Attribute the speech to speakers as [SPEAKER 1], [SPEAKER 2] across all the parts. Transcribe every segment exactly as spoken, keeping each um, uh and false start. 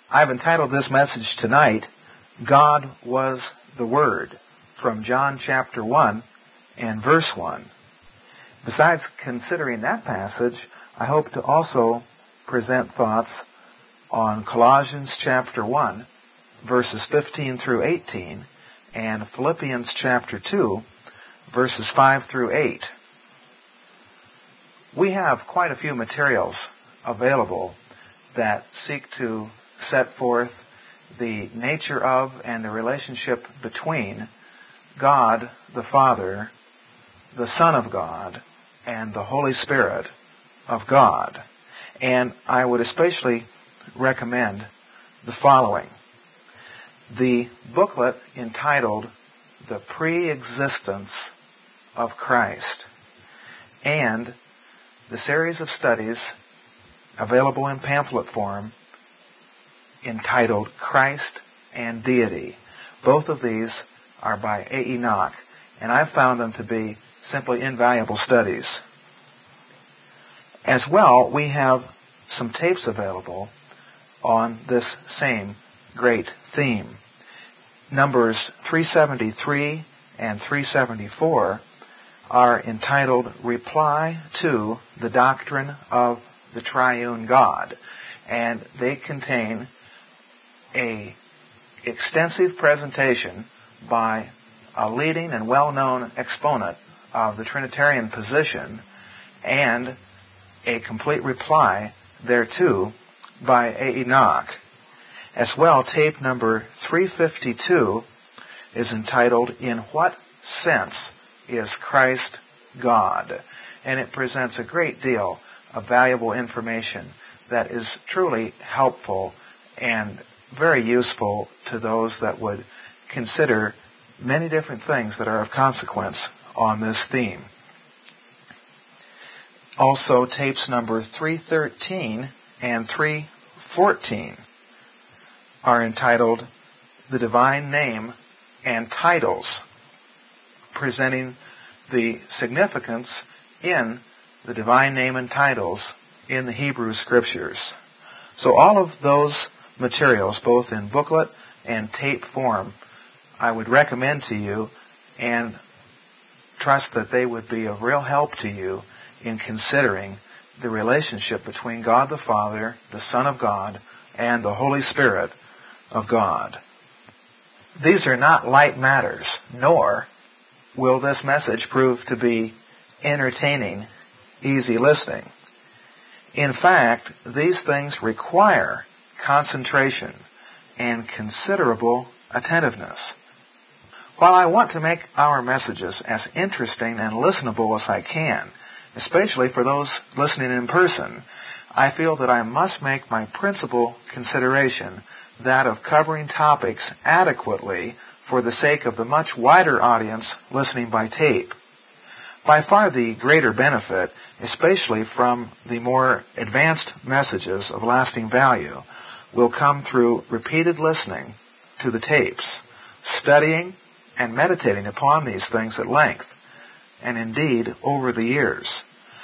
[SPEAKER 1] I've entitled this message tonight, God Was the Word, from John chapter one and verse one. Besides considering that passage, I hope to also present thoughts on Colossians chapter one, verses fifteen through eighteen, and Philippians chapter two, verses five through eight. We have quite a few materials available that seek to set forth the nature of and the relationship between God the Father, the Son of God, and the Holy Spirit of God. And I would especially recommend the following. The booklet entitled The Pre-Existence of Christ, and the series of studies available in pamphlet form entitled Christ and Deity. Both of these are by A. E. Nock, and I've found them to be simply invaluable studies. As well, we have some tapes available on this same great theme. Numbers three seventy-three and three seventy-four are entitled Reply to the Doctrine of the Triune God, and they contain a extensive presentation by a leading and well-known exponent of the Trinitarian position, and a complete reply thereto by A. E. Nock. As well, tape number three fifty-two is entitled In What Sense is Christ God? And it presents a great deal of valuable information that is truly helpful and very useful to those that would consider many different things that are of consequence on this theme. Also, tapes number three thirteen and three fourteen are entitled The Divine Name and Titles, presenting the significance in the divine name and titles in the Hebrew Scriptures. So all of those materials, both in booklet and tape form, I would recommend to you, and trust that they would be of real help to you in considering the relationship between God the Father, the Son of God, and the Holy Spirit of God. These are not light matters, nor will this message prove to be entertaining, easy listening. In fact, these things require concentration and considerable attentiveness. While I want to make our messages as interesting and listenable as I can, especially for those listening in person, I feel that I must make my principal consideration that of covering topics adequately for the sake of the much wider audience listening by tape. By far the greater benefit, especially from the more advanced messages of lasting value, will come through repeated listening to the tapes, studying and meditating upon these things at length, and indeed over the years.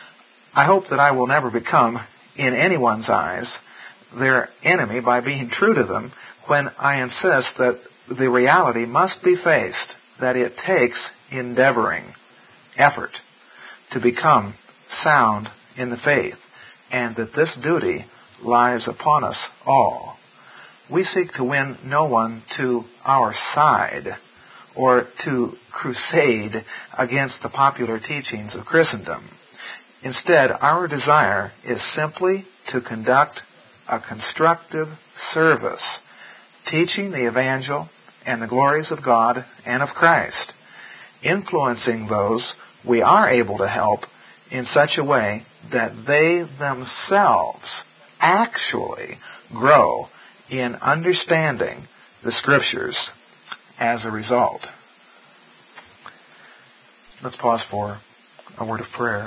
[SPEAKER 1] I hope that I will never become, in anyone's eyes, their enemy by being true to them when I insist that the reality must be faced, that it takes endeavoring, effort, to become sound in the faith, and that this duty lies upon us all. We seek to win no one to our side or to crusade against the popular teachings of Christendom. Instead, our desire is simply to conduct a constructive service, teaching the evangel and the glories of God and of Christ, influencing those we are able to help in such a way that they themselves actually grow in understanding the Scriptures as a result. Let's pause for a word of prayer.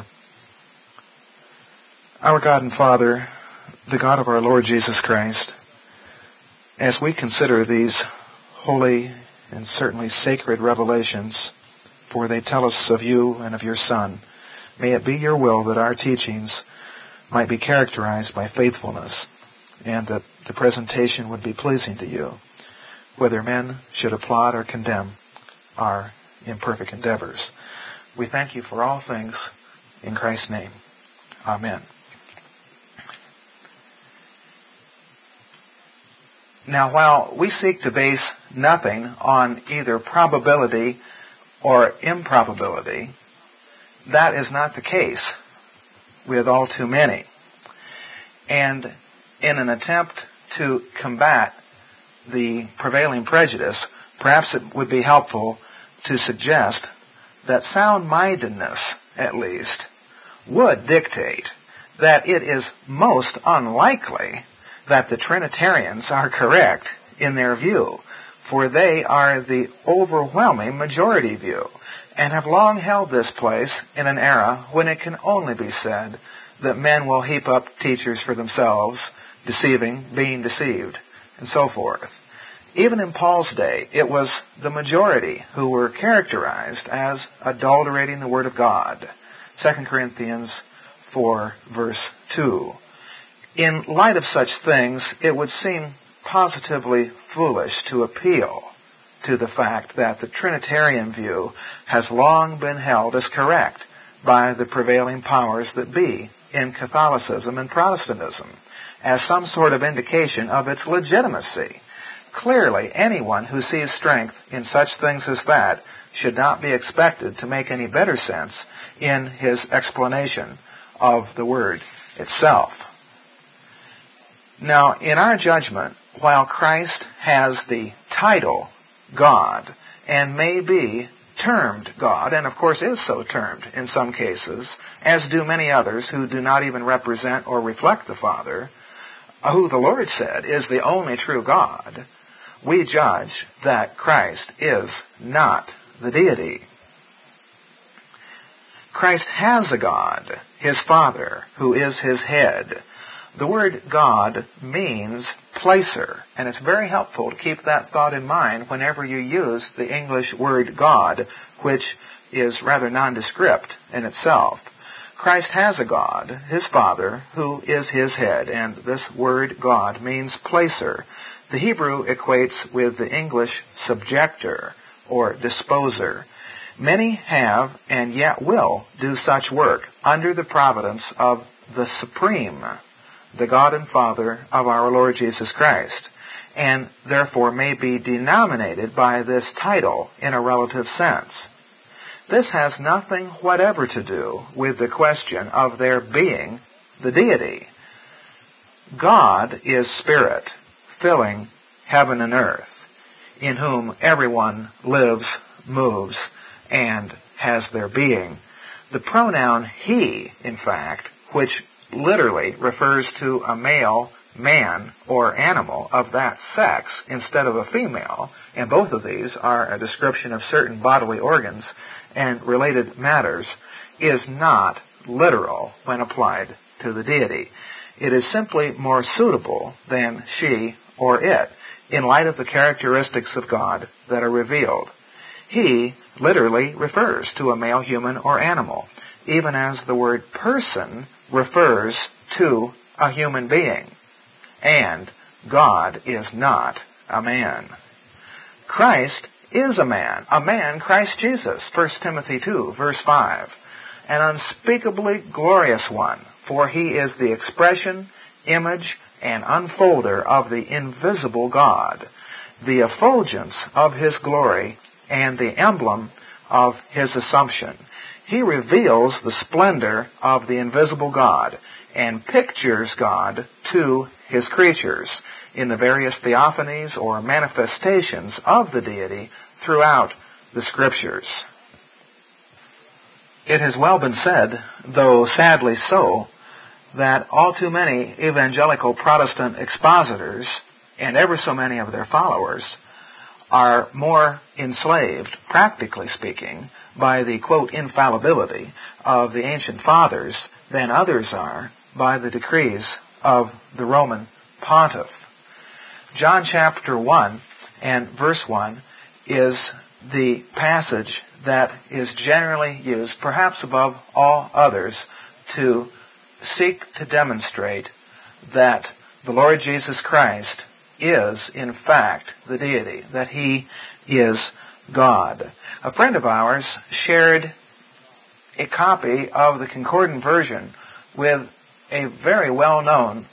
[SPEAKER 1] Our God and Father, the God of our Lord Jesus Christ, as we consider these holy and certainly sacred revelations, for they tell us of you and of your Son, may it be your will that our teachings might be characterized by faithfulness and that the presentation would be pleasing to you, whether men should applaud or condemn our imperfect endeavors. We thank you for all things in Christ's name. Amen. Now, while we seek to base nothing on either probability or improbability, that is not the case with all too many. And in an attempt to combat the prevailing prejudice, perhaps it would be helpful to suggest that sound-mindedness, at least, would dictate that it is most unlikely that the Trinitarians are correct in their view, for they are the overwhelming majority view, and have long held this place in an era when it can only be said that men will heap up teachers for themselves, deceiving, being deceived, and so forth. Even in Paul's day, it was the majority who were characterized as adulterating the Word of God. Second Corinthians four, verse two. In light of such things, it would seem positively foolish to appeal to the fact that the Trinitarian view has long been held as correct by the prevailing powers that be in Catholicism and Protestantism, as some sort of indication of its legitimacy. Clearly, anyone who sees strength in such things as that should not be expected to make any better sense in his explanation of the Word itself. Now, in our judgment, while Christ has the title God and may be termed God, and of course is so termed in some cases, as do many others who do not even represent or reflect the Father, who the Lord said is the only true God, we judge that Christ is not the deity. Christ has a God, his Father, who is his head. The word God means placer, and it's very helpful to keep that thought in mind whenever you use the English word God, which is rather nondescript in itself. Christ has a God, his Father, who is his head, and this word God means placer. The Hebrew equates with the English subjector or disposer. Many have and yet will do such work under the providence of the Supreme, the God and Father of our Lord Jesus Christ, and therefore may be denominated by this title in a relative sense. This has nothing whatever to do with the question of their being the deity. God is spirit, filling heaven and earth, in whom everyone lives, moves, and has their being. The pronoun he, in fact, which literally refers to a male man or animal of that sex instead of a female, and both of these are a description of certain bodily organs and related matters, is not literal when applied to the deity. It is simply more suitable than she or it in light of the characteristics of God that are revealed. He literally refers to a male human or animal, even as the word person refers to a human being. And God is not a man. Christ is a man, a man, Christ Jesus, First Timothy two, verse five, an unspeakably glorious one, for he is the expression, image, and unfolder of the invisible God, the effulgence of his glory, and the emblem of his assumption. He reveals the splendor of the invisible God and pictures God to his creatures in the various theophanies or manifestations of the deity throughout the Scriptures. It has well been said, though sadly so, that all too many evangelical Protestant expositors, and ever so many of their followers, are more enslaved, practically speaking, by the, quote, infallibility of the ancient fathers than others are by the decrees of the Roman pontiff. John chapter one and verse one is the passage that is generally used, perhaps above all others, to seek to demonstrate that the Lord Jesus Christ is, in fact, the deity, that he is God. A friend of ours shared a copy of the Concordant version with a very well-known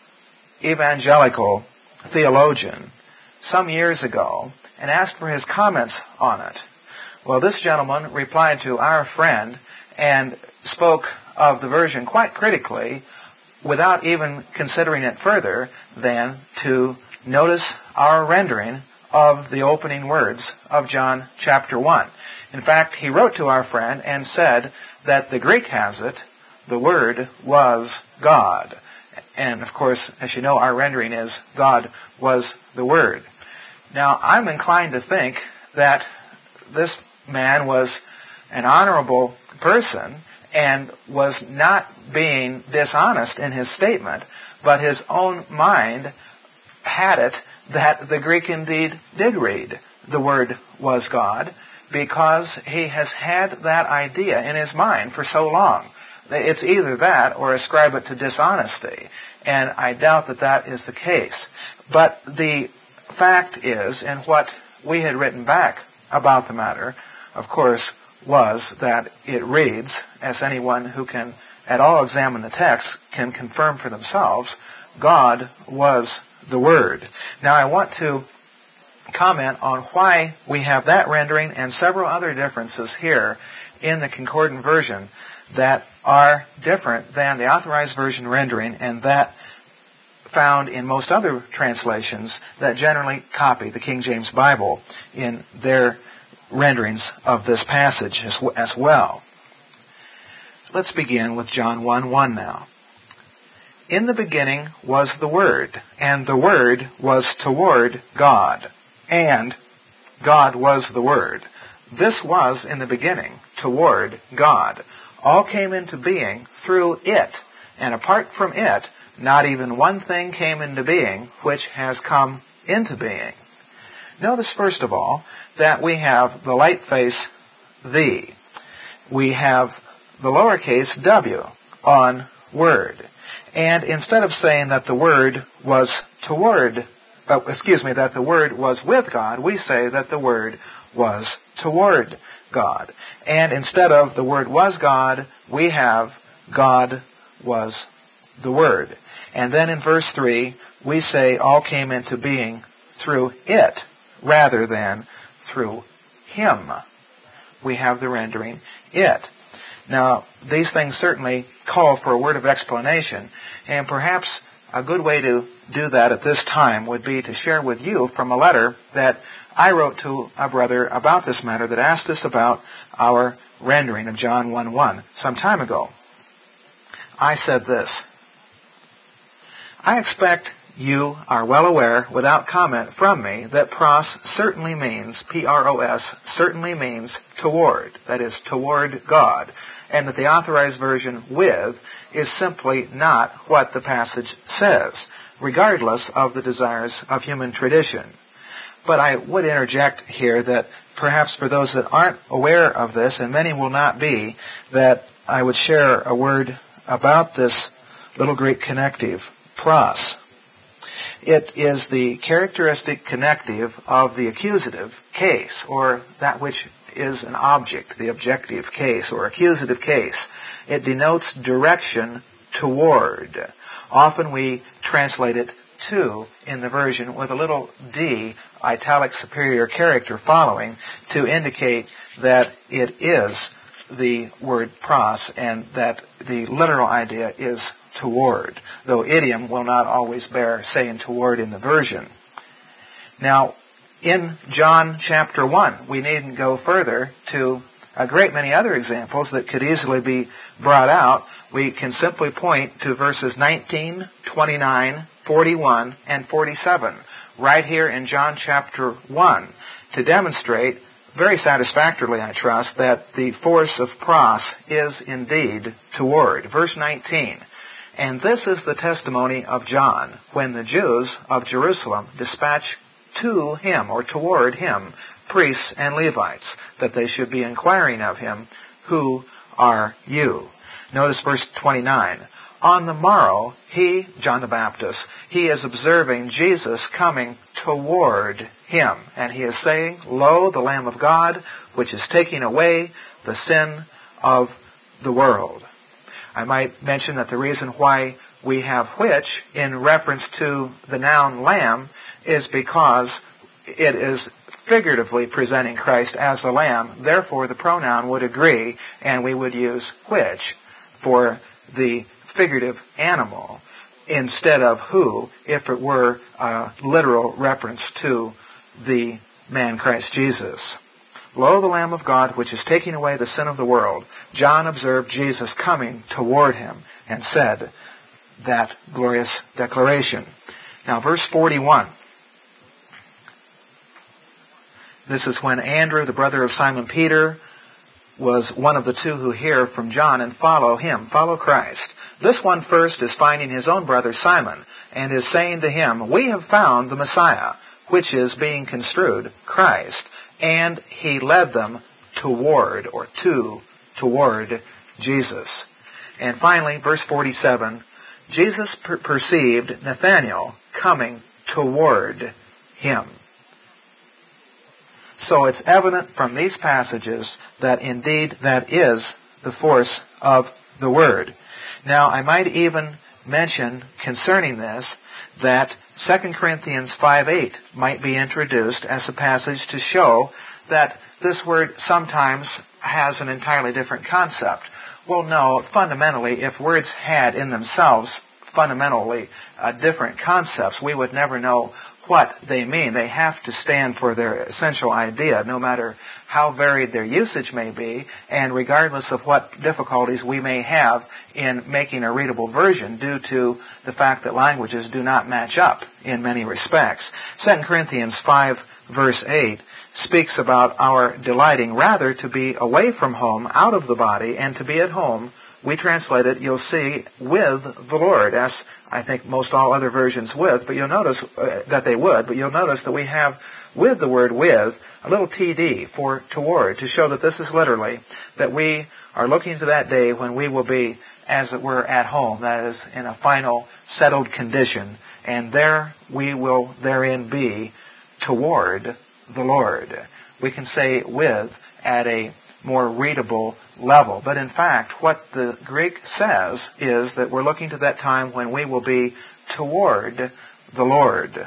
[SPEAKER 1] evangelical theologian some years ago and asked for his comments on it. Well, this gentleman replied to our friend and spoke of the version quite critically without even considering it further than to notice our rendering of the opening words of John chapter one. In fact, he wrote to our friend and said that the Greek has it, the Word was God. And of course, as you know, our rendering is God was the Word. Now, I'm inclined to think that this man was an honorable person and was not being dishonest in his statement, but his own mind had it that the Greek indeed did read the Word was God, because he has had that idea in his mind for so long. It's either that or ascribe it to dishonesty, and I doubt that that is the case. But the fact is, and what we had written back about the matter, of course, was that it reads, as anyone who can at all examine the text can confirm for themselves, God was the Word. Now I want to comment on why we have that rendering and several other differences here in the Concordant version that are different than the Authorized Version rendering and that found in most other translations that generally copy the King James Bible in their renderings of this passage as, as well. Let's begin with John one one now. In the beginning was the Word, and the Word was toward God, and God was the Word. This was in the beginning, toward God. All came into being through it, and apart from it, not even one thing came into being which has come into being. Notice, first of all, that we have the light face, the. We have the lowercase w on Word. And instead of saying that the Word was toward, uh, excuse me, that the Word was with God, we say that the Word was toward God. And instead of the Word was God, we have God was the Word. And then in verse three, we say all came into being through it rather than through Him. We have the rendering it. Now, these things certainly call for a word of explanation, and perhaps a good way to do that at this time would be to share with you from a letter that I wrote to a brother about this matter that asked us about our rendering of John one one some time ago. I said this: I expect you are well aware, without comment from me, that pros certainly means, P R O S, certainly means toward, that is, toward God, and that the Authorized Version with is simply not what the passage says, regardless of the desires of human tradition. But I would interject here that perhaps for those that aren't aware of this, and many will not be, that I would share a word about this little Greek connective, pros. It is the characteristic connective of the accusative case, or that which is an object, the objective case or accusative case. It denotes direction toward. Often we translate it to in the version with a little d, italic superior character following, to indicate that it is the word pros and that the literal idea is toward, though idiom will not always bear saying toward in the version. Now, in John chapter one, we needn't go further to a great many other examples that could easily be brought out. We can simply point to verses nineteen, twenty-nine, forty-one, and forty-seven, right here in John chapter one, to demonstrate very satisfactorily, I trust, that the force of pros is indeed toward. Verse nineteen, and this is the testimony of John, when the Jews of Jerusalem dispatch to him, or toward him, priests and Levites, that they should be inquiring of him, who are you? Notice verse twenty-nine. on the morrow, he, John the Baptist, he is observing Jesus coming toward him. And he is saying, Lo, the Lamb of God, which is taking away the sin of the world. I might mention that the reason why we have which in reference to the noun lamb is because it is figuratively presenting Christ as the lamb. Therefore, the pronoun would agree, and we would use which for the figurative animal instead of who if it were a literal reference to the man Christ Jesus. Lo, the Lamb of God, which is taking away the sin of the world. John observed Jesus coming toward him and said that glorious declaration. Now, verse forty-one. This is when Andrew, the brother of Simon Peter, was one of the two who hear from John and follow him, follow Christ. This one first is finding his own brother Simon and is saying to him, We have found the Messiah, which is being construed Christ. And he led them toward, or to, toward Jesus. And finally, verse forty-seven, Jesus per- perceived Nathanael coming toward him. So it's evident from these passages that indeed that is the force of the Word. Now, I might even mention concerning this that Second Corinthians five eight might be introduced as a passage to show that this word sometimes has an entirely different concept. Well, no, fundamentally, if words had in themselves fundamentally uh, different concepts, we would never know what they mean. They have to stand for their essential idea, no matter how varied their usage may be, and regardless of what difficulties we may have in making a readable version due to the fact that languages do not match up in many respects. Second Corinthians five, verse eight, speaks about our delighting rather to be away from home, out of the body, and to be at home. We translate it, you'll see, with the Lord, as I think most all other versions with, but you'll notice uh, that they would, but you'll notice that we have with the word with a little T D for toward, to show that this is literally, that we are looking to that day when we will be, as it were, at home, that is, in a final settled condition, and there we will therein be toward the Lord. We can say with at a more readable level. But in fact, what the Greek says is that we're looking to that time when we will be toward the Lord.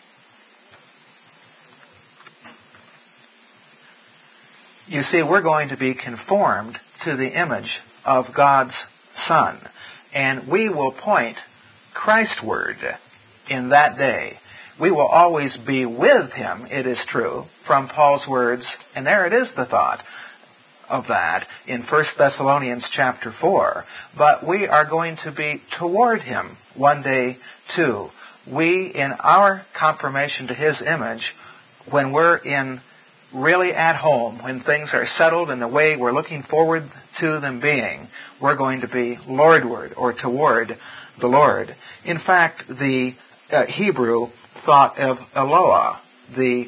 [SPEAKER 1] You see, we're going to be conformed to the image of God's Son, and we will point Christward in that day. We will always be with Him, it is true, from Paul's words, and there it is, the thought of that in First Thessalonians chapter four. But we are going to be toward Him one day too. We, in our conformation to His image, when we're in really at home, when things are settled in the way we're looking forward to them being, we're going to be Lordward or toward the Lord. In fact, the uh, Hebrew thought of Eloah, the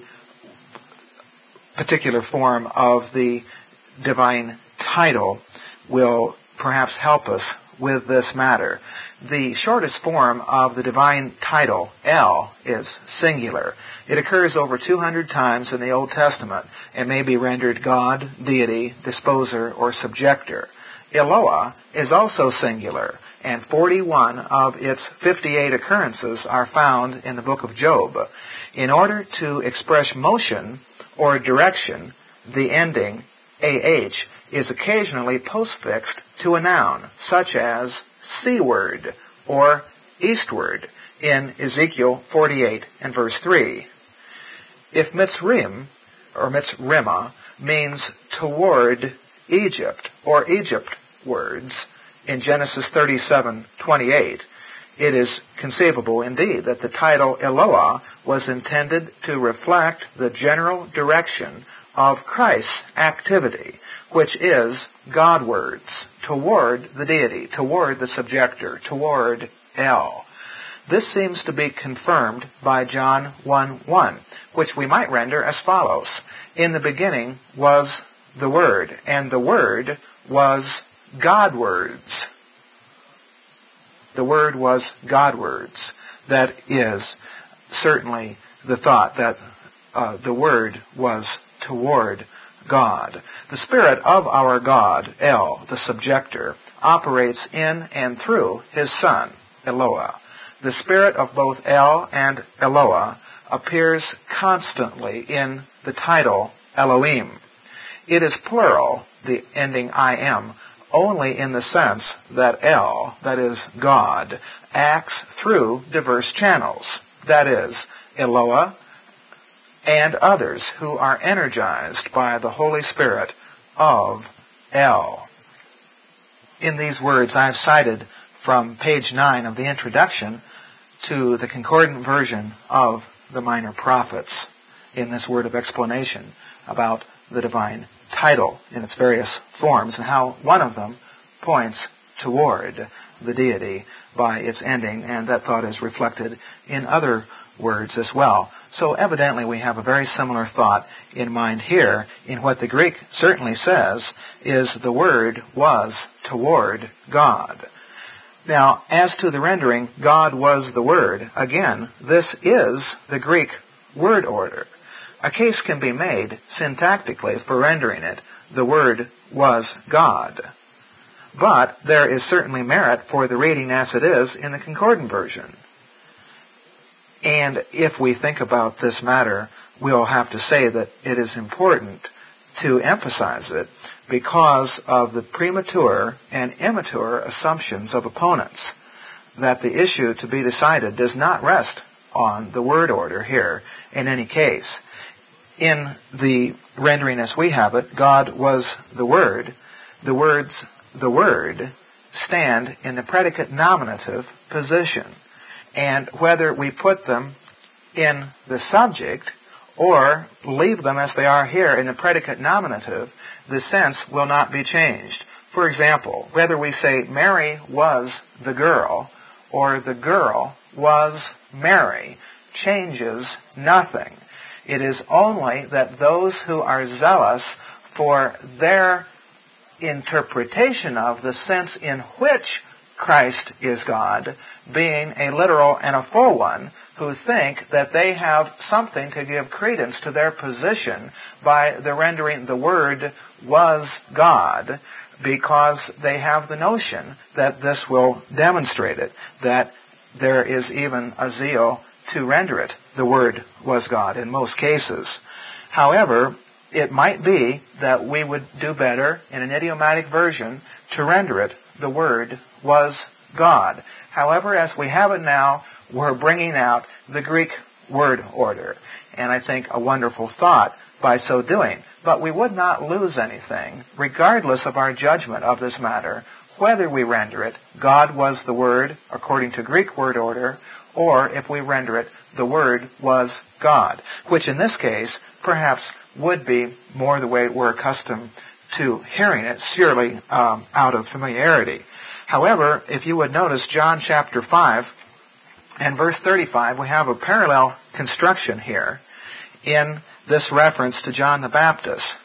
[SPEAKER 1] particular form of the divine title, will perhaps help us with this matter. The shortest form of the divine title, El, is singular. It occurs over two hundred times in the Old Testament and may be rendered God, deity, disposer, or subjector. Eloah is also singular, and forty-one of its fifty-eight occurrences are found in the book of Job. In order to express motion or direction, the ending ah is occasionally postfixed to a noun, such as seaward or eastward in Ezekiel forty-eight and verse three. If Mitzrim or Mitzrima means toward Egypt or Egyptwards in Genesis thirty-seven twenty-eight, it is conceivable indeed that the title Eloah was intended to reflect the general direction of Christ's activity, which is Godwards, toward the deity, toward the subjector, toward El. This seems to be confirmed by John one one, which we might render as follows. In the beginning was the Word, and the Word was Godwards. the Word was Godwards. That is certainly the thought, that uh, the Word was toward God. The Spirit of our God, El, the subjector, operates in and through His Son, Eloah. The Spirit of both El and Eloah appears constantly in the title Elohim. It is plural, the ending I am, only in the sense that El, that is God, acts through diverse channels, that is, Eloah and others who are energized by the Holy Spirit of El. In these words, I've cited from page nine of the introduction to the concordant version of the Minor Prophets in this word of explanation about the divine title in its various forms and how one of them points toward the deity by its ending, and that thought is reflected in other words as well. So evidently we have a very similar thought in mind here in what the Greek certainly says is the Word was toward God. Now, as to the rendering, God was the Word, again, this is the Greek word order. A case can be made syntactically for rendering it, the Word was God. But there is certainly merit for the reading as it is in the concordant version. And if we think about this matter, we'll have to say that it is important to emphasize it because of the premature and immature assumptions of opponents, that the issue to be decided does not rest on the word order here in any case. In the rendering as we have it, God was the Word. The words, the Word, stand in the predicate nominative position. And whether we put them in the subject or leave them as they are here in the predicate nominative, the sense will not be changed. For example, whether we say Mary was the girl or the girl was Mary changes nothing. It is only that those who are zealous for their interpretation of the sense in which Christ is God, being a literal and a full one, who think that they have something to give credence to their position by the rendering the Word was God, because they have the notion that this will demonstrate it, that there is even a zeal to render it the Word was God in most cases. However, it might be that we would do better in an idiomatic version to render it the Word was God. However, as we have it now, we're bringing out the Greek word order, and I think a wonderful thought by so doing. But we would not lose anything, regardless of our judgment of this matter, whether we render it God was the Word according to Greek word order, or if we render it the Word was God, which in this case perhaps would be more the way we're accustomed to hearing it, surely um, out of familiarity. However, if you would notice John chapter five and verse thirty-five, we have a parallel construction here in this reference to John the Baptist.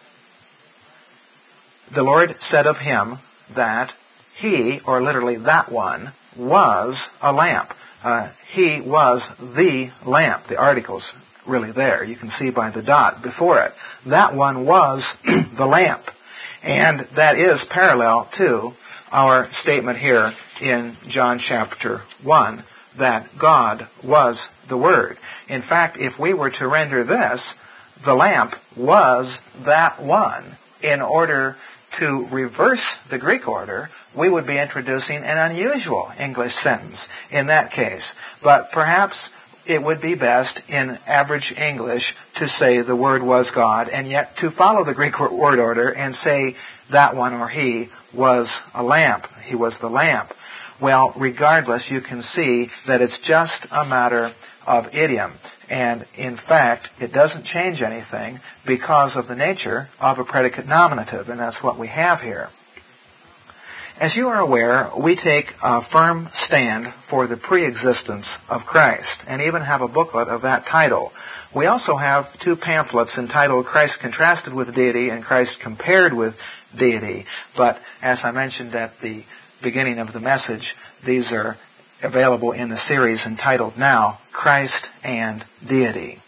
[SPEAKER 1] The Lord said of him that he, or literally that one, was a lamp. Uh, he was the lamp. The article's really there. You can see by the dot before it. That one was the lamp. And that is parallel to our statement here in John chapter one, that God was the Word. In fact, if we were to render this, the lamp was that one, in order to reverse the Greek order, we would be introducing an unusual English sentence in that case. But perhaps it would be best in average English to say the Word was God, and yet to follow the Greek word order and say that one or he was a lamp. He was the lamp. Well, regardless, you can see that it's just a matter of idiom. And in fact, it doesn't change anything because of the nature of a predicate nominative, and that's what we have here. As you are aware, we take a firm stand for the pre-existence of Christ, and even have a booklet of that title. We also have two pamphlets entitled Christ Contrasted with Deity and Christ Compared with Deity. But as I mentioned at the beginning of the message, these are available in the series entitled now, Christ and Deity.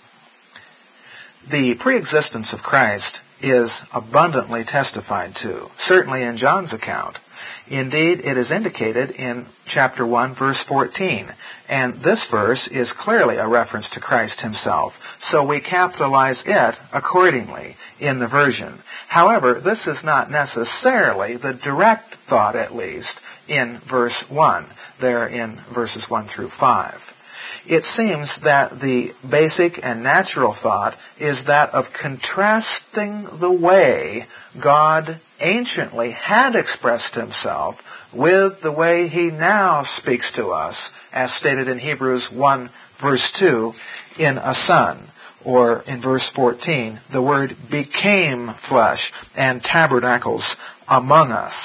[SPEAKER 1] The preexistence of Christ is abundantly testified to, certainly in John's account. Indeed, it is indicated in chapter one, verse fourteen, and this verse is clearly a reference to Christ himself, so we capitalize it accordingly in the version. However, this is not necessarily the direct thought, at least, in verse one, there in verses one through five. It seems that the basic and natural thought is that of contrasting the way God anciently had expressed himself with the way he now speaks to us, as stated in Hebrews one, verse two, in a son. Or in verse fourteen, the Word became flesh and tabernacles among us.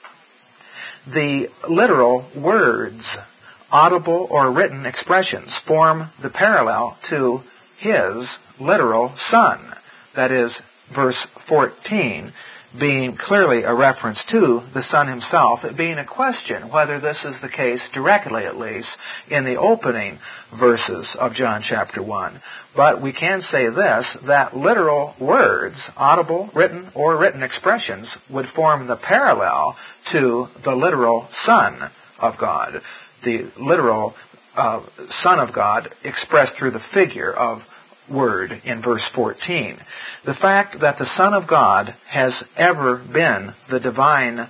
[SPEAKER 1] The literal words, audible or written expressions, form the parallel to his literal Son. That is, verse fourteen being clearly a reference to the Son himself, it being a question whether this is the case directly, at least, in the opening verses of John chapter one. But we can say this, that literal words, audible, written, or written expressions, would form the parallel to the literal Son of God. The literal uh, Son of God expressed through the figure of word in verse fourteen. The fact that the Son of God has ever been the divine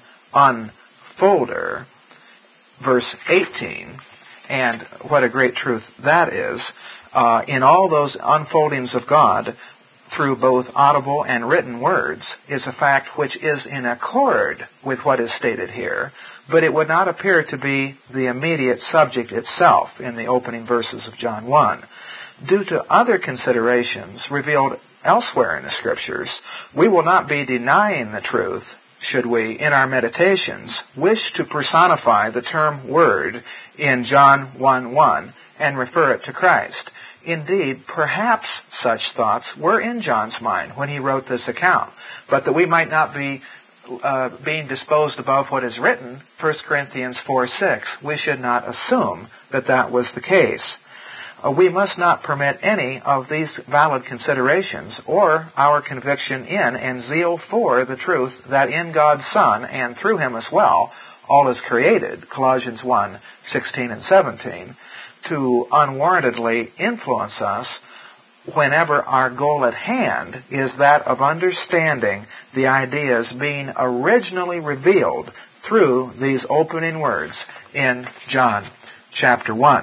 [SPEAKER 1] unfolder, verse eighteen, and what a great truth that is, uh, in all those unfoldings of God through both audible and written words, is a fact which is in accord with what is stated here, but it would not appear to be the immediate subject itself in the opening verses of John one. Due to other considerations revealed elsewhere in the Scriptures, we will not be denying the truth, should we, in our meditations, wish to personify the term Word in John one one and refer it to Christ. Indeed, perhaps such thoughts were in John's mind when he wrote this account, but that we might not be uh, being disposed above what is written, First Corinthians four six, we should not assume that that was the case. Uh, we must not permit any of these valid considerations or our conviction in and zeal for the truth that in God's Son and through him as well, all is created, Colossians one sixteen and seventeen, to unwarrantedly influence us whenever our goal at hand is that of understanding the ideas being originally revealed through these opening words in John chapter one.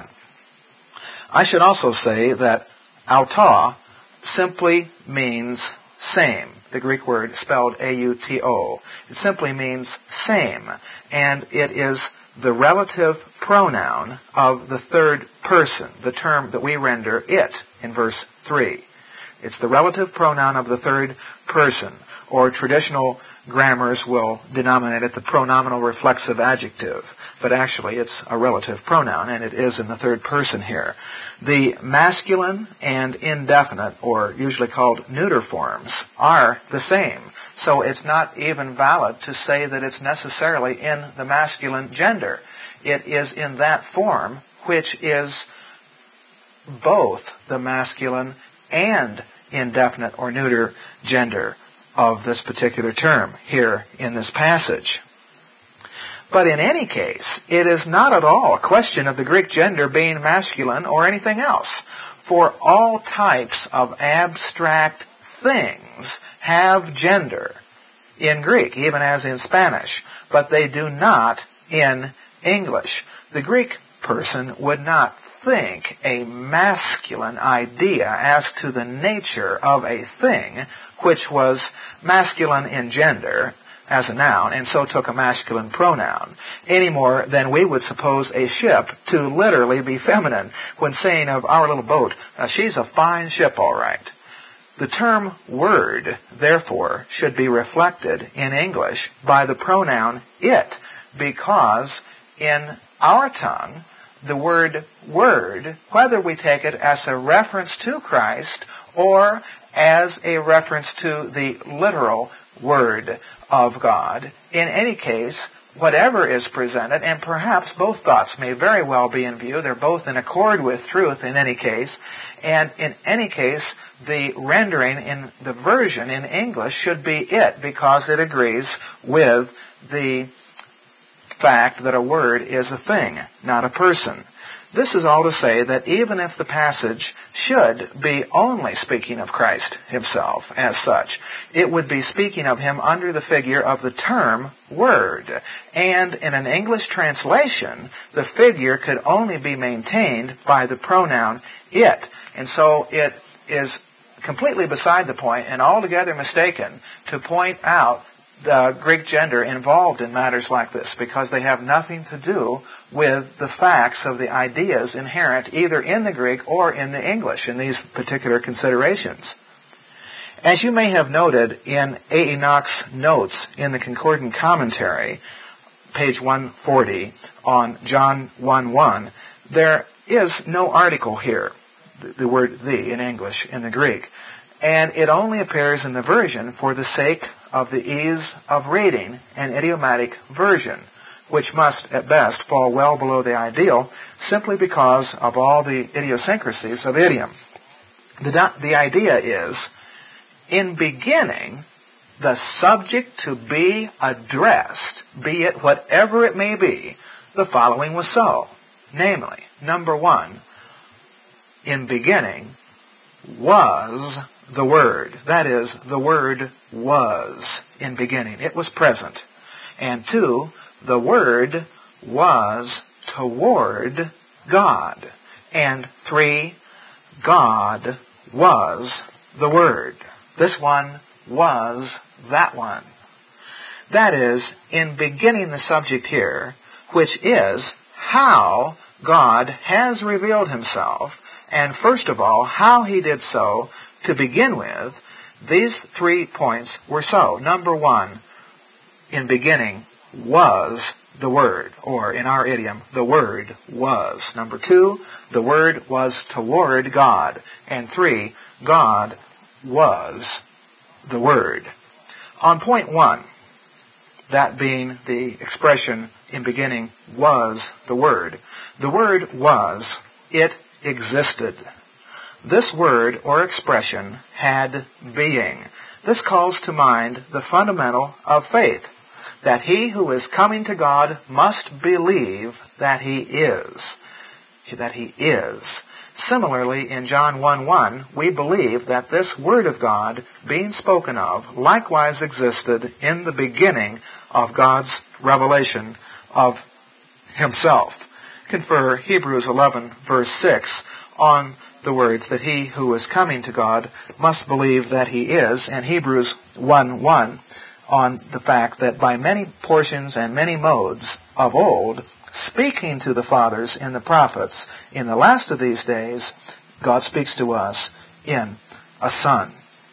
[SPEAKER 1] I should also say that auto simply means same. The Greek word spelled A U T O. It simply means same, and it is the relative pronoun of the third person, the term that we render it in verse three. It's the relative pronoun of the third person, or traditional grammars will denominate it the pronominal reflexive adjective, but actually it's a relative pronoun, and it is in the third person here. The masculine and indefinite, or usually called neuter forms, are the same. So it's not even valid to say that it's necessarily in the masculine gender. It is in that form which is both the masculine and indefinite or neuter gender of this particular term here in this passage. But in any case, it is not at all a question of the Greek gender being masculine or anything else. For all types of abstract things have gender in Greek, even as in Spanish, but they do not in English. The Greek person would not think a masculine idea as to the nature of a thing which was masculine in gender as a noun, and so took a masculine pronoun, any more than we would suppose a ship to literally be feminine when saying of our little boat, uh, she's a fine ship, all right. The term word, therefore, should be reflected in English by the pronoun it, because in our tongue, the word word, whether we take it as a reference to Christ or as a reference to the literal Word of God, in any case, whatever is presented, and perhaps both thoughts may very well be in view. They're both in accord with truth in any case. And in any case, the rendering in the version in English should be it, because it agrees with the fact that a word is a thing, not a person. This is all to say that even if the passage should be only speaking of Christ himself as such, it would be speaking of him under the figure of the term word. And in an English translation, the figure could only be maintained by the pronoun it. And so it is completely beside the point and altogether mistaken to point out the Greek gender involved in matters like this, because they have nothing to do with the facts of the ideas inherent either in the Greek or in the English in these particular considerations. As you may have noted in A E. Knox's notes in the Concordant Commentary, page one forty, on John one one, there is no article here, the word the in English, in the Greek. And it only appears in the version for the sake of the ease of reading an idiomatic version, which must at best fall well below the ideal simply because of all the idiosyncrasies of idiom. The, the idea is, in beginning, the subject to be addressed, be it whatever it may be, the following was so. Namely, number one, in beginning was the Word. That is, the Word was in beginning. It was present. And two, the Word was toward God. And three, God was the Word. This one was that one. That is, in beginning the subject here, which is how God has revealed himself, and first of all, how he did so to begin with, these three points were so. Number one, in beginning was the Word, or in our idiom, the Word was. Number two, the Word was toward God. And three, God was the Word. On point one, that being the expression in beginning was the Word, the Word was, it existed. This word or expression had being. This calls to mind the fundamental of faith, that he who is coming to God must believe that he is. That he is. Similarly, in John one one, we believe that this Word of God, being spoken of, likewise existed in the beginning of God's revelation of himself. Confer Hebrews eleven, verse six, on the words that he who is coming to God must believe that he is, and Hebrews one one on the fact that by many portions and many modes of old, speaking to the fathers in the prophets, in the last of these days, God speaks to us in a Son.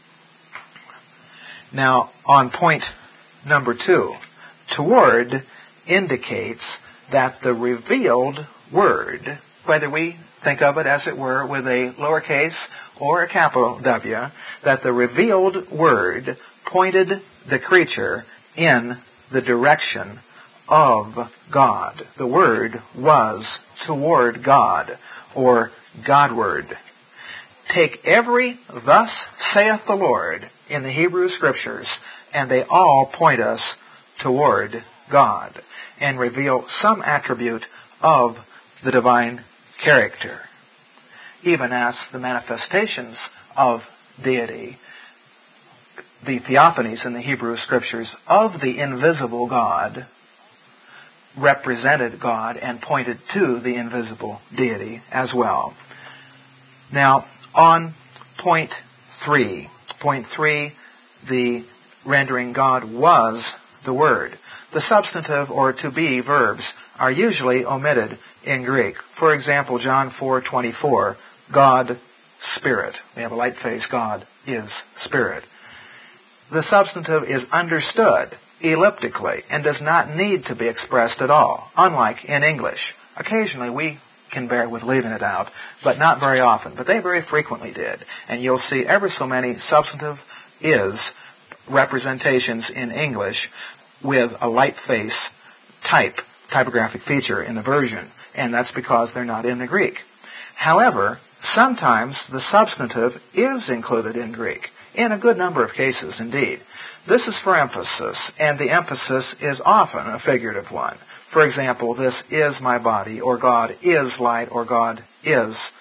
[SPEAKER 1] Now, on point number two, toward indicates that the revealed Word, whether we think of it, as it were, with a lowercase or a capital W, that the revealed Word pointed the creature in the direction of God. The Word was toward God, or Godward. Take every "thus saith the Lord" in the Hebrew Scriptures, and they all point us toward God, and reveal some attribute of the divine character. Even as the manifestations of deity, the theophanies in the Hebrew Scriptures of the invisible God, represented God and pointed to the invisible deity as well. Now, on point three, point three, the rendering God was the Word. The substantive or to be verbs are usually omitted in Greek. For example, John four twenty-four, God, Spirit. We have a light face, God is Spirit. The substantive is understood elliptically and does not need to be expressed at all, unlike in English. Occasionally we can bear with leaving it out, but not very often. But they very frequently did. And you'll see ever so many substantive is representations in English with a light face type, typographic feature in the version, and that's because they're not in the Greek. However, sometimes the substantive is included in Greek, in a good number of cases indeed. This is for emphasis, and the emphasis is often a figurative one. For example, this is my body, or God is light, or God is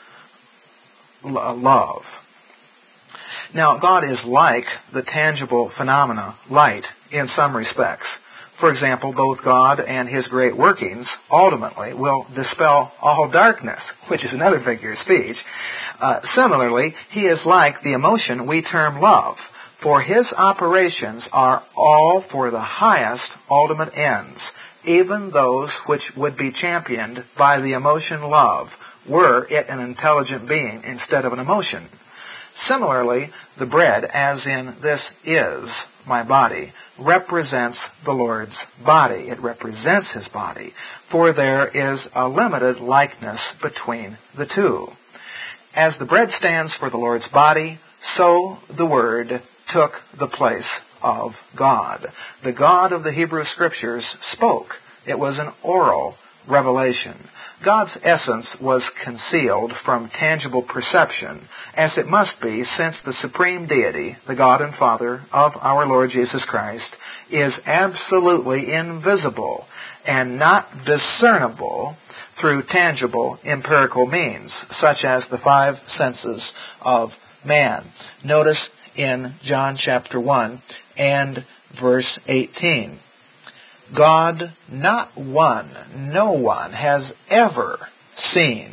[SPEAKER 1] love. Now, God is like the tangible phenomena, light, in some respects. For example, both God and His great workings ultimately will dispel all darkness, which is another figure of speech. Uh, similarly, He is like the emotion we term love, for His operations are all for the highest ultimate ends, even those which would be championed by the emotion love, were it an intelligent being instead of an emotion. Similarly, the bread, as in this is my body, represents the Lord's body. It represents His body, for there is a limited likeness between the two. As the bread stands for the Lord's body, so the Word took the place of God. The God of the Hebrew Scriptures spoke. It was an oral revelation. God's essence was concealed from tangible perception, as it must be, since the supreme deity, the God and Father of our Lord Jesus Christ, is absolutely invisible and not discernible through tangible empirical means, such as the five senses of man. Notice in John chapter one and verse eighteen. God, not one, no one, has ever seen.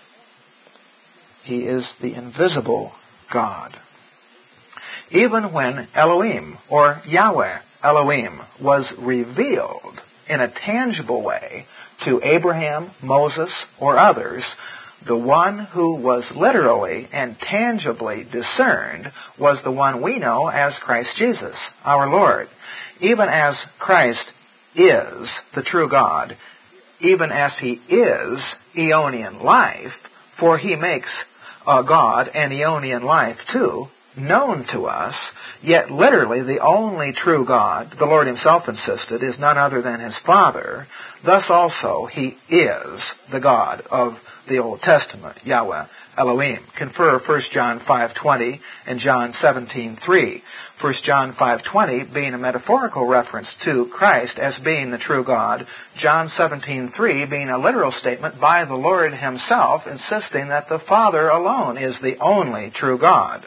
[SPEAKER 1] He is the invisible God. Even when Elohim, or Yahweh Elohim, was revealed in a tangible way to Abraham, Moses, or others, the one who was literally and tangibly discerned was the one we know as Christ Jesus, our Lord. Even as Christ is the true God, even as He is Aeonian life, for He makes uh, God and Aeonian life too known to us, yet literally the only true God, the Lord Himself insisted, is none other than His Father. Thus also He is the God of the Old Testament, Yahweh Elohim. Confer First John five twenty and John seventeen three. First John five twenty being a metaphorical reference to Christ as being the true God, John seventeen three being a literal statement by the Lord Himself insisting that the Father alone is the only true God.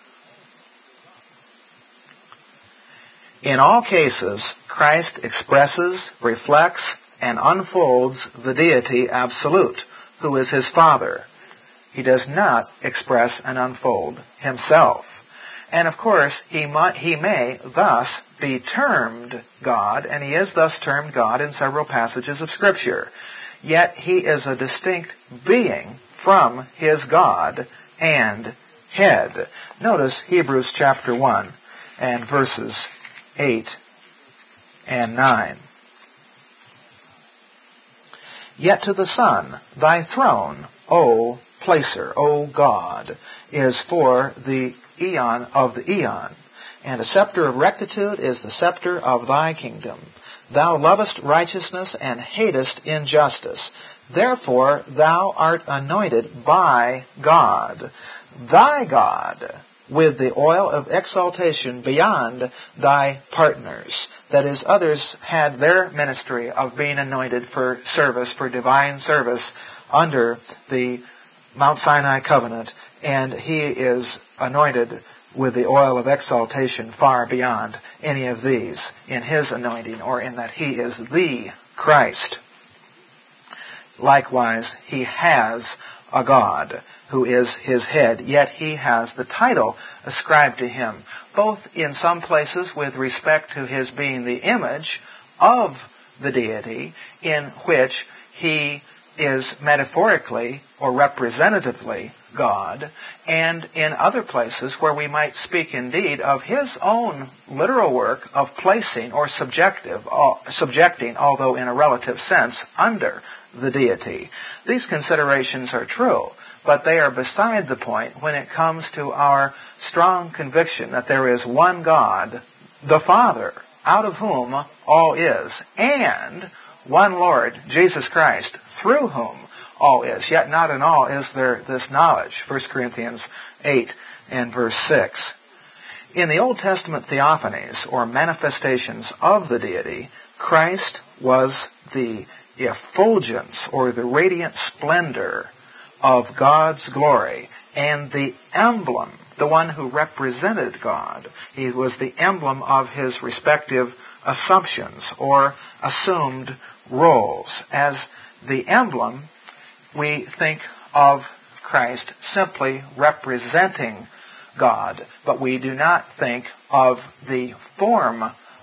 [SPEAKER 1] In all cases, Christ expresses, reflects, and unfolds the deity absolute, who is His Father. He does not express and unfold Himself. And of course, he, might, he may thus be termed God, and He is thus termed God in several passages of Scripture. Yet He is a distinct being from His God and head. Notice Hebrews chapter one and verses eight and nine. Yet to the Son, thy throne, O placer, O God, is for the eon of the eon, and a scepter of rectitude is the scepter of thy kingdom. Thou lovest righteousness and hatest injustice. Therefore thou art anointed by God, thy God, with the oil of exaltation beyond thy partners. That is, others had their ministry of being anointed for service, for divine service, under the Mount Sinai covenant, and he is anointed with the oil of exaltation far beyond any of these in his anointing, or in that he is the Christ. Likewise, he has a God who is his head, yet he has the title ascribed to him, both in some places with respect to his being the image of the deity, in which he is metaphorically or representatively God, and in other places where we might speak indeed of his own literal work of placing or subjective, uh, subjecting, although in a relative sense, under the deity. These considerations are true, but they are beside the point when it comes to our strong conviction that there is one God, the Father, out of whom all is, and one Lord, Jesus Christ, through whom all is. Yet not in all is there this knowledge. First Corinthians eight and verse six. In the Old Testament theophanies, or manifestations of the deity, Christ was the effulgence, or the radiant splendor of God's glory, and the emblem, the one who represented God. He was the emblem of his respective assumptions, or assumed roles. As the emblem, we think of Christ simply representing God, but we do not think of the form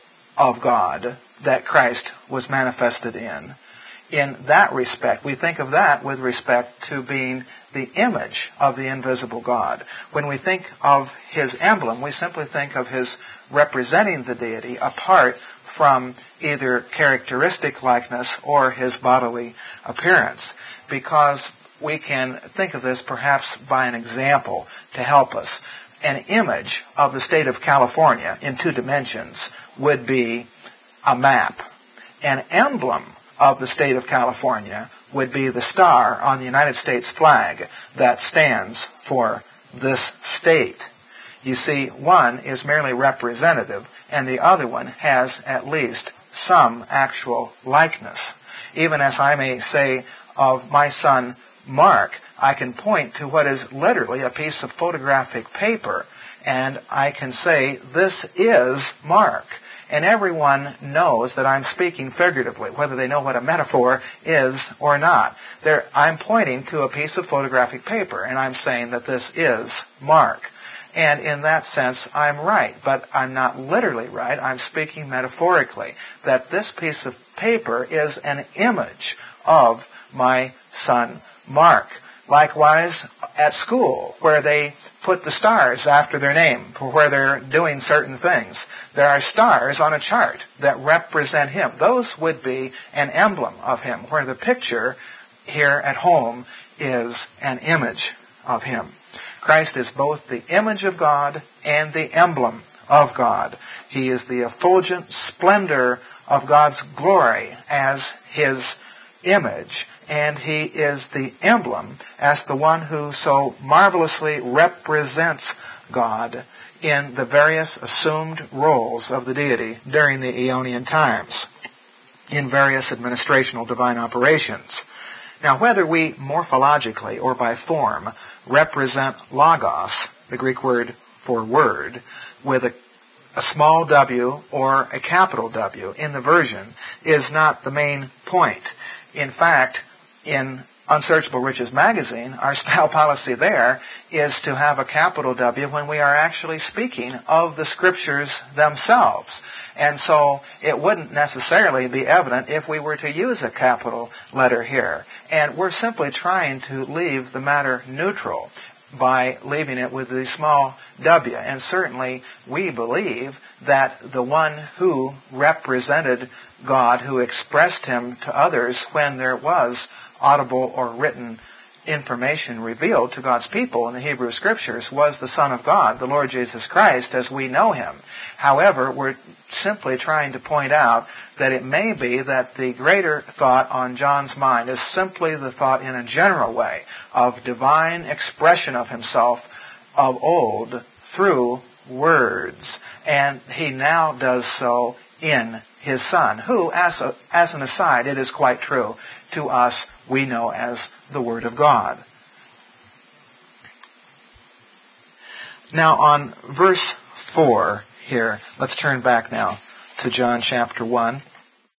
[SPEAKER 1] of God that Christ was manifested in. In that respect, we think of that with respect to being the image of the invisible God. When we think of his emblem, we simply think of his representing the deity apart from either characteristic likeness or his bodily appearance, because we can think of this perhaps by an example to help us. An image of the state of California in two dimensions would be a map. An emblem of the state of California would be the star on the United States flag that stands for this state. You see, one is merely representative, and the other one has at least some actual likeness. Even as I may say of my son Mark, I can point to what is literally a piece of photographic paper, and I can say, this is Mark. And everyone knows that I'm speaking figuratively, whether they know what a metaphor is or not. There, I'm pointing to a piece of photographic paper, and I'm saying that this is Mark. And in that sense, I'm right. But I'm not literally right. I'm speaking metaphorically, that this piece of paper is an image of my son Mark. Likewise, at school, where they put the stars after their name for where they're doing certain things, there are stars on a chart that represent him. Those would be an emblem of him, where the picture here at home is an image of him. Christ is both the image of God and the emblem of God. He is the effulgent splendor of God's glory as his image, and he is the emblem as the one who so marvelously represents God in the various assumed roles of the deity during the Aeonian times in various administrational divine operations. Now, whether we morphologically or by form represent logos, the Greek word for word, with a a small w or a capital W in the version is not the main point. In fact, in Unsearchable Riches magazine, our style policy there is to have a capital W when we are actually speaking of the Scriptures themselves. And so it wouldn't necessarily be evident if we were to use a capital letter here. And we're simply trying to leave the matter neutral by leaving it with the small w. And certainly we believe that the one who represented God, who expressed him to others when there was audible or written information revealed to God's people in the Hebrew Scriptures, was the Son of God, the Lord Jesus Christ, as we know him. However, we're simply trying to point out that it may be that the greater thought on John's mind is simply the thought in a general way of divine expression of himself of old through words. And he now does so in his Son, who, as, a, as an aside, it is quite true, to us we know as the Word of God. Now on verse four here, let's turn back now to John chapter one.